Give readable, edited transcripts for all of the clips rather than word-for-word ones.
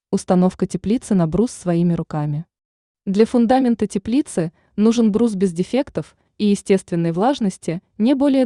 Установка теплицы на брус своими руками. Для фундамента теплицы нужен брус без дефектов и естественной влажности не более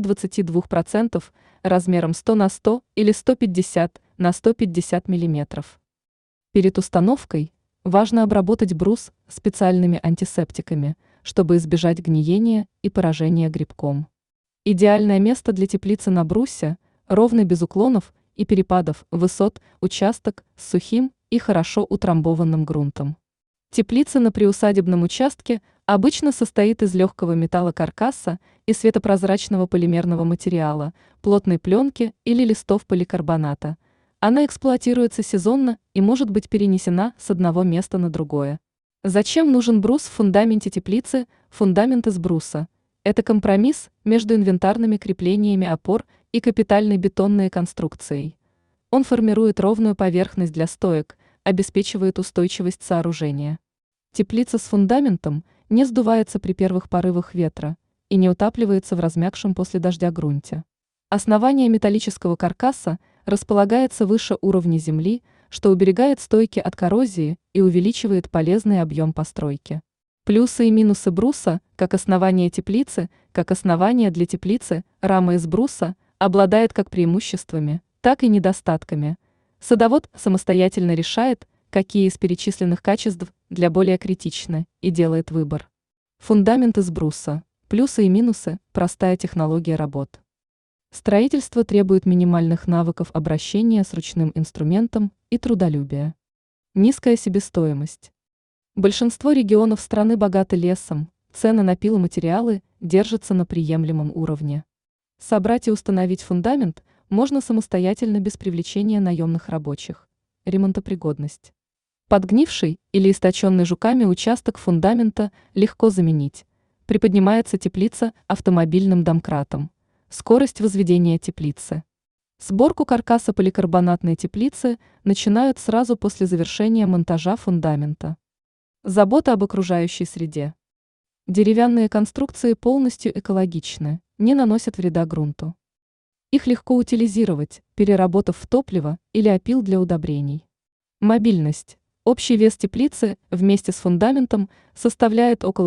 22% размером 100 на 100 или 150 на 150 мм. Перед установкой важно обработать брус специальными антисептиками, чтобы избежать гниения и поражения грибком. Идеальное место для теплицы на брусе – ровный без уклонов и перепадов высот участок с сухим и хорошо утрамбованным грунтом. Теплица на приусадебном участке обычно состоит из легкого металлокаркаса и светопрозрачного полимерного материала, плотной пленки или листов поликарбоната. Она эксплуатируется сезонно и может быть перенесена с одного места на другое. Зачем нужен брус в фундаменте теплицы? Фундамент из бруса – это компромисс между инвентарными креплениями опор и капитальной бетонной конструкцией. Он формирует ровную поверхность для стоек, обеспечивает устойчивость сооружения. Теплица с фундаментом не сдувается при первых порывах ветра и не утапливается в размягшем после дождя грунте. Основание металлического каркаса располагается выше уровня земли, что уберегает стойки от коррозии и увеличивает полезный объем постройки. Плюсы и минусы бруса, как основание теплицы, как основание для теплицы, рама из бруса обладает как преимуществами, так и недостатками. Садовод самостоятельно решает, какие из перечисленных качеств для более критичны, и делает выбор. Фундамент из бруса. Плюсы и минусы. Простая технология работ. Строительство требует минимальных навыков обращения с ручным инструментом и трудолюбия. Низкая себестоимость. Большинство регионов страны богаты лесом, цены на пиломатериалы держатся на приемлемом уровне. Собрать и установить фундамент можно самостоятельно без привлечения наемных рабочих. Ремонтопригодность. Подгнивший или источенный жуками участок фундамента легко заменить. Приподнимается теплица автомобильным домкратом. Скорость возведения теплицы. Сборку каркаса поликарбонатной теплицы начинают сразу после завершения монтажа фундамента. Забота об окружающей среде. Деревянные конструкции полностью экологичны, не наносят вреда грунту. Их легко утилизировать, переработав в топливо или опил для удобрений. Мобильность. Общий вес теплицы вместе с фундаментом составляет около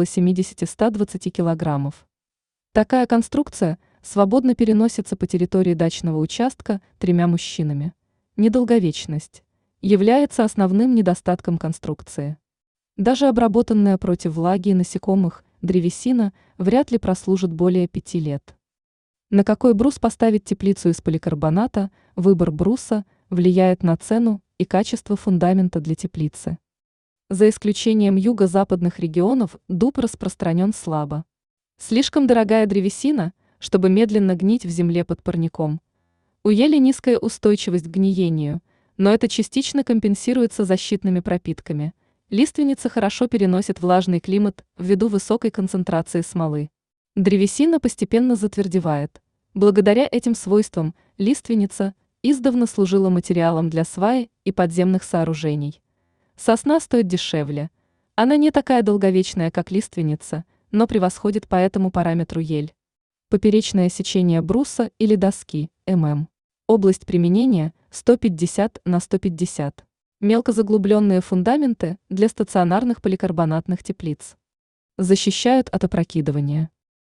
70-120 килограммов. Такая конструкция свободно переносится по территории дачного участка 3 мужчинами. Недолговечность является основным недостатком конструкции. Даже обработанная против влаги и насекомых древесина вряд ли прослужит более 5 лет. На какой брус поставить теплицу из поликарбоната? Выбор бруса влияет на цену и качество фундамента для теплицы. За исключением юго-западных регионов дуб распространен слабо. Слишком дорогая древесина, чтобы медленно гнить в земле под парником. У ели низкая устойчивость к гниению, но это частично компенсируется защитными пропитками. Лиственница хорошо переносит влажный климат ввиду высокой концентрации смолы. Древесина постепенно затвердевает. Благодаря этим свойствам лиственница издавна служила материалом для сваи и подземных сооружений. Сосна стоит дешевле. Она не такая долговечная, как лиственница, но превосходит по этому параметру ель. Поперечное сечение бруса или доски, ММ. Область применения 150 на 150. Мелкозаглубленные фундаменты для стационарных поликарбонатных теплиц. Защищают от опрокидывания.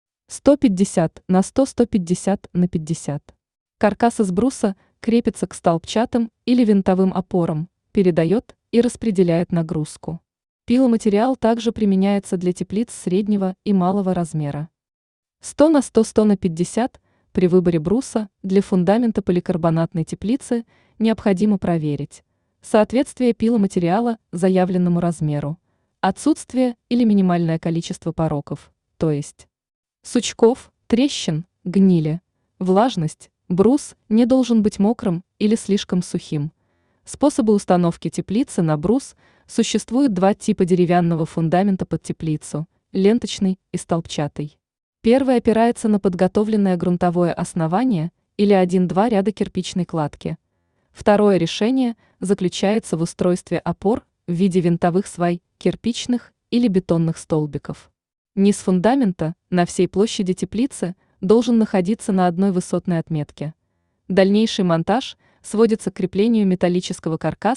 150 на 100, 150 на 50. Каркас из бруса крепится к столбчатым или винтовым опорам, передает и распределяет нагрузку. Пиломатериал также применяется для теплиц среднего и малого размера. 100 на 100, 100 на 50. При выборе бруса для фундамента поликарбонатной теплицы необходимо проверить соответствие пиломатериала заявленному размеру, отсутствие или минимальное количество пороков, то есть сучков, трещин, гнили, влажность. Брус не должен быть мокрым или слишком сухим. Способы установки теплицы на брус. Существует 2 типа деревянного фундамента под теплицу – ленточный и столбчатый. Первый опирается на подготовленное грунтовое основание или 1-2 ряда кирпичной кладки. Второе решение заключается в устройстве опор в виде винтовых свай, кирпичных или бетонных столбиков. Низ фундамента на всей площади теплицы должен находиться на одной высотной отметке. Дальнейший монтаж сводится к креплению металлического каркаса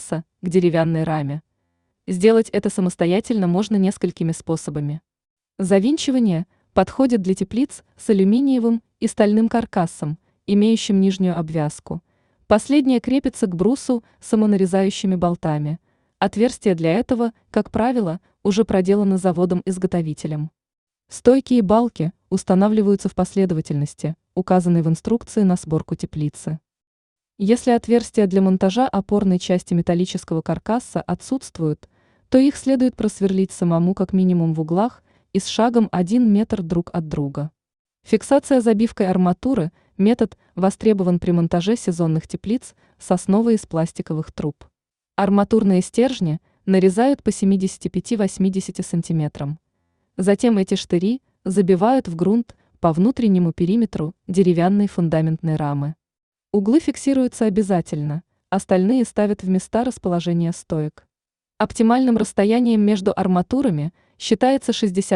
к деревянной раме. Сделать это самостоятельно можно несколькими способами. Завинчивание подходит для теплиц с алюминиевым и стальным каркасом, имеющим нижнюю обвязку. Последняя крепится к брусу самонарезающими болтами. Отверстия для этого, как правило, уже проделаны заводом-изготовителем. Стойки и балки устанавливаются в последовательности, указанной в инструкции на сборку теплицы. Если отверстия для монтажа опорной части металлического каркаса отсутствуют, то их следует просверлить самому как минимум в углах и с шагом 1 метр друг от друга. Фиксация забивкой арматуры – метод востребован при монтаже сезонных теплиц с основой из пластиковых труб. Арматурные стержни нарезают по 75-80 см. Затем эти штыри забивают в грунт по внутреннему периметру деревянной фундаментной рамы. Углы фиксируются обязательно, остальные ставят в места расположения стоек. Оптимальным расстоянием между арматурами считается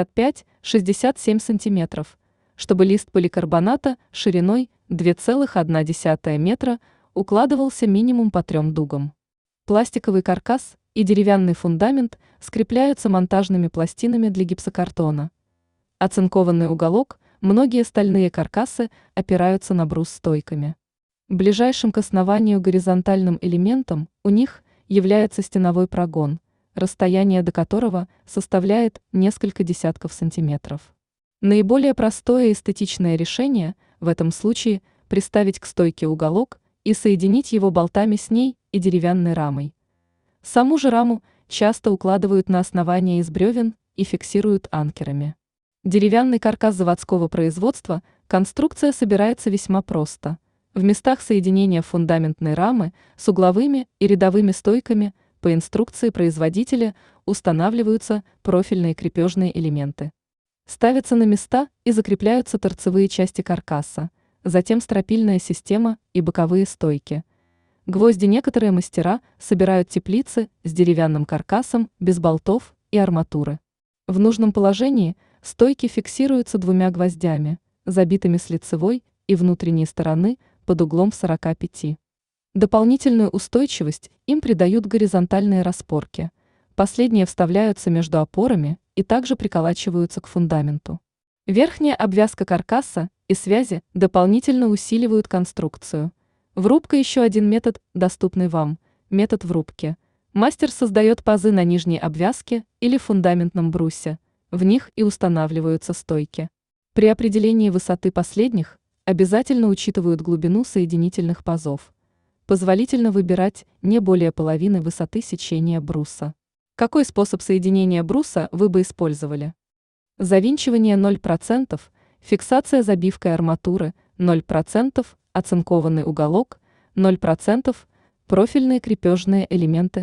65-67 см, чтобы лист поликарбоната шириной 2,1 метра укладывался минимум по 3 дугам. Пластиковый каркас и деревянный фундамент скрепляются монтажными пластинами для гипсокартона. Оцинкованный уголок, многие стальные каркасы опираются на брус стойками. Ближайшим к основанию горизонтальным элементом у них является стеновой прогон, расстояние до которого составляет несколько десятков сантиметров. Наиболее простое и эстетичное решение в этом случае – приставить к стойке уголок и соединить его болтами с ней и деревянной рамой. Саму же раму часто укладывают на основание из бревен и фиксируют анкерами. Деревянный каркас заводского производства конструкция собирается весьма просто. В местах соединения фундаментной рамы с угловыми и рядовыми стойками по инструкции производителя устанавливаются профильные крепежные элементы. Ставятся на места и закрепляются торцевые части каркаса, затем стропильная система и боковые стойки. Гвозди некоторые мастера собирают теплицы с деревянным каркасом без болтов и арматуры. В нужном положении стойки фиксируются 2 гвоздями, забитыми с лицевой и внутренней стороны под углом 45. Дополнительную устойчивость им придают горизонтальные распорки. Последние вставляются между опорами и также приколачиваются к фундаменту. Верхняя обвязка каркаса и связи дополнительно усиливают конструкцию. Врубка – еще один метод, доступный вам, метод врубки. Мастер создает пазы на нижней обвязке или фундаментном брусе, в них и устанавливаются стойки. При определении высоты последних обязательно учитывают глубину соединительных пазов. Позволительно выбирать не более половины высоты сечения бруса. Какой способ соединения бруса вы бы использовали? Завинчивание 0%, фиксация забивкой арматуры 0%, оцинкованный уголок 0%, профильные крепежные элементы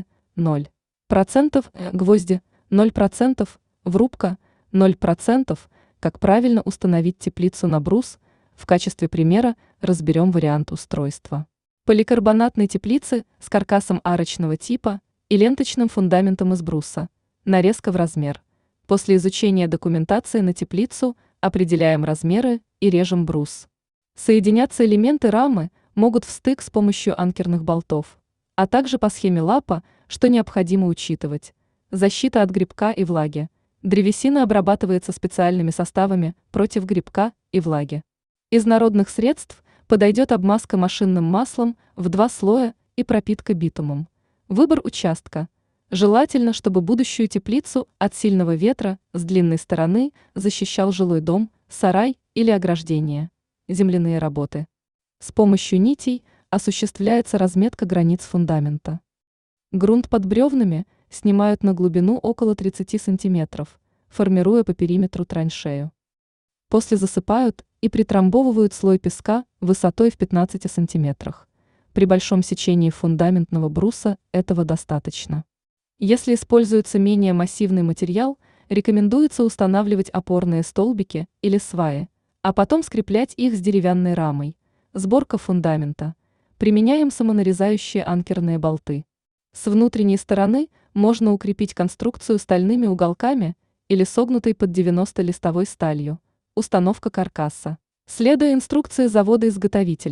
0%, гвозди 0%, врубка 0%. Как правильно установить теплицу на брус? В качестве примера разберем вариант устройства. Поликарбонатной теплицы с каркасом арочного типа и ленточным фундаментом из бруса. Нарезка в размер. После изучения документации на теплицу определяем размеры и режем брус. Соединяться элементы рамы могут в стык с помощью анкерных болтов, а также по схеме лапа, что необходимо учитывать. Защита от грибка и влаги. Древесина обрабатывается специальными составами против грибка и влаги. Из народных средств подойдет обмазка машинным маслом в 2 слоя и пропитка битумом. Выбор участка. Желательно, чтобы будущую теплицу от сильного ветра с длинной стороны защищал жилой дом, сарай или ограждение. Земляные работы. С помощью нитей осуществляется разметка границ фундамента. Грунт под бревнами снимают на глубину около 30 см, формируя по периметру траншею. После засыпают и притрамбовывают слой песка высотой в 15 см. При большом сечении фундаментного бруса этого достаточно. Если используется менее массивный материал, рекомендуется устанавливать опорные столбики или сваи, а потом скреплять их с деревянной рамой. Сборка фундамента. Применяем самонарезающие анкерные болты. С внутренней стороны можно укрепить конструкцию стальными уголками или согнутой под 90-листовой сталью. Установка каркаса. Следуя инструкции завода-изготовителя,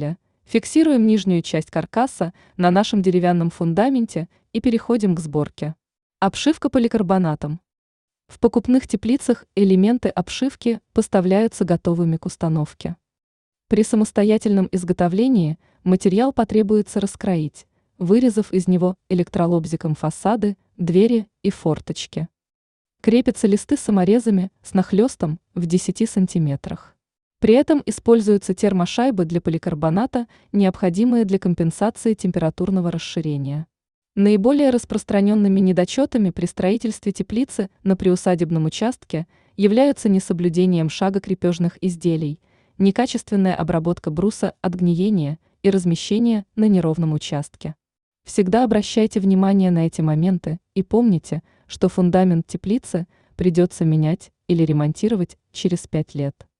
Фиксируем нижнюю часть каркаса на нашем деревянном фундаменте и переходим к сборке. Обшивка поликарбонатом. В покупных теплицах элементы обшивки поставляются готовыми к установке. При самостоятельном изготовлении материал потребуется раскроить, вырезав из него электролобзиком фасады, двери и форточки. Крепятся листы саморезами с нахлестом в 10 сантиметрах. При этом используются термошайбы для поликарбоната, необходимые для компенсации температурного расширения. Наиболее распространенными недочетами при строительстве теплицы на приусадебном участке являются несоблюдением шага крепежных изделий, некачественная обработка бруса от гниения и размещение на неровном участке. Всегда обращайте внимание на эти моменты и помните, что фундамент теплицы придется менять или ремонтировать через 5 лет.